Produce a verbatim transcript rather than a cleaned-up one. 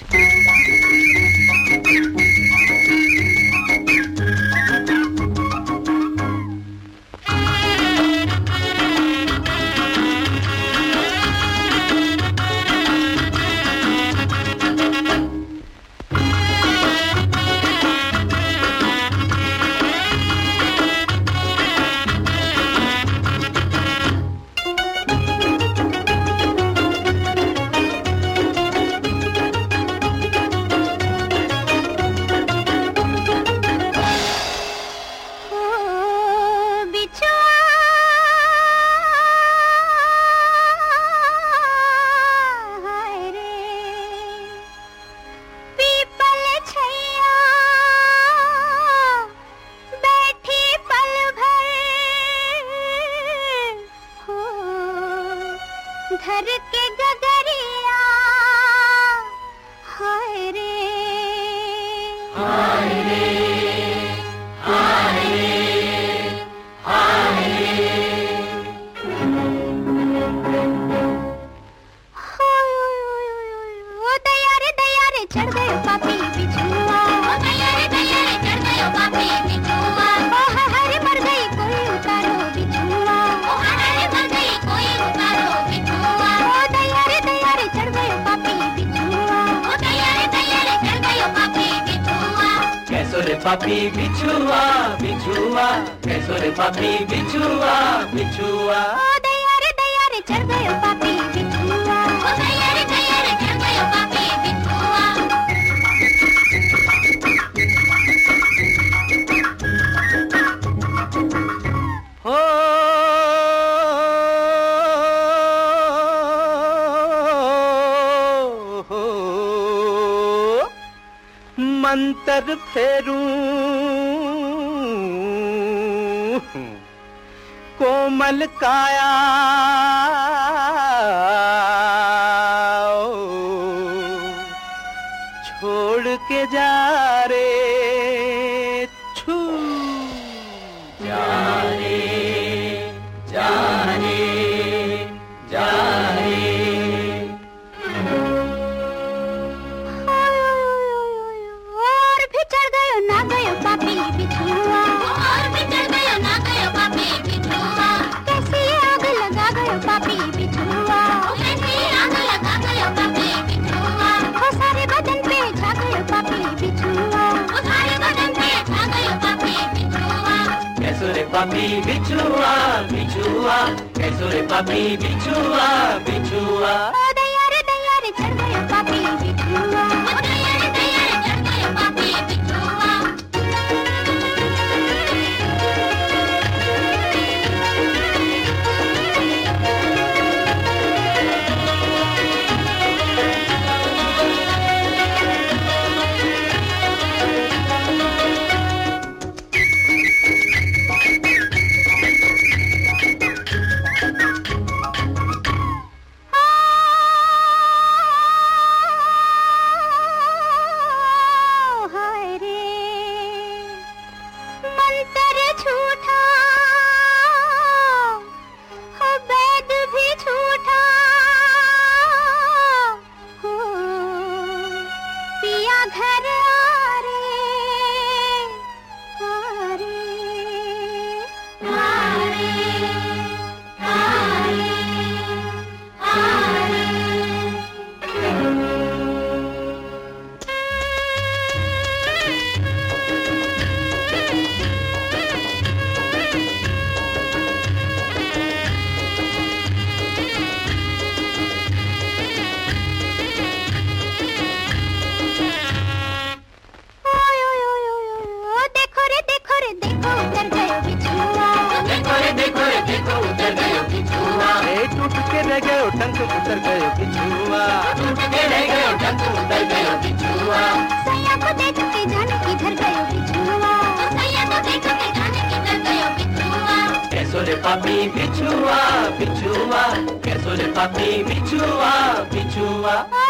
घर के गगरिया हाय रे हाय रे हाय रे हाय रे ओ दया रे दया रे चढ़ गयो पापी बिछुआ ओ दया रे दया रे चढ़ गयो पापी बिछुआ ओ हरे मर गई कोई उतारो बिछुआ ओ हरे मर गई कोई उतारो बिछुआ ओ दया रे दया रे चढ़ गयो पापी बिछुआ ओ दया रे दया रे चढ़ गयो पापी बिछुआ कैसो रे पापी बिछुआ बिछुआ कैसो रे पापी बिछुआ बिछुआ ओ दया रे दया रे चढ़ गयो पापी बिछुआ ओ दया रे दया रे चढ़ गयो पापी बिछुआ हो हो मंतर फेरूं कोमल काया छोड़ के जा रे छू जा रे जा रे जा रे और भी चढ़ गयो ना गयो पापी बिछुआ और भी चढ़ गयो ना गयो पापी बिछुआ कैसी आग लगा गयो पापी बिछुआ कैसी आग लगा गयो पापी बिछुआ ओ सारे बदन पे छा गयो पापी बिछुआ ओ सारे बदन पे छा गयो पापी बिछुआ कैसो रे पापी बिछुआ बिछुआ कैसो रे पापी बिछुआ बिछुआ ओ दया रे दया रे चढ़ गयो पापी बिछुआ ओ दया रे दया रे चढ़ गयो पापी बिछुआ हाय रे मंतर झूठा हो वैद भी झूठा हो पिया घर आ रे आ रे आ रे आ रे आ रे ओय ओय ओय ओय देखो रे देखो रे देखो उतर गयो बिछुआ देखो रे देखो रे देखो उतर गयो बिछुआ ए टूट के रह गयो टंक उतर गयो बिछुआ टूट के रह गयो टंक उतर गयो बिछुआ सैया को देख के जाने किधर गयो बिछुआ सैया को देख के जाने किधर गयो बिछुआ कैसो रे पापी बिछुआ बिछुआ कैसो रे पापी बिछुआ बिछुआ ओ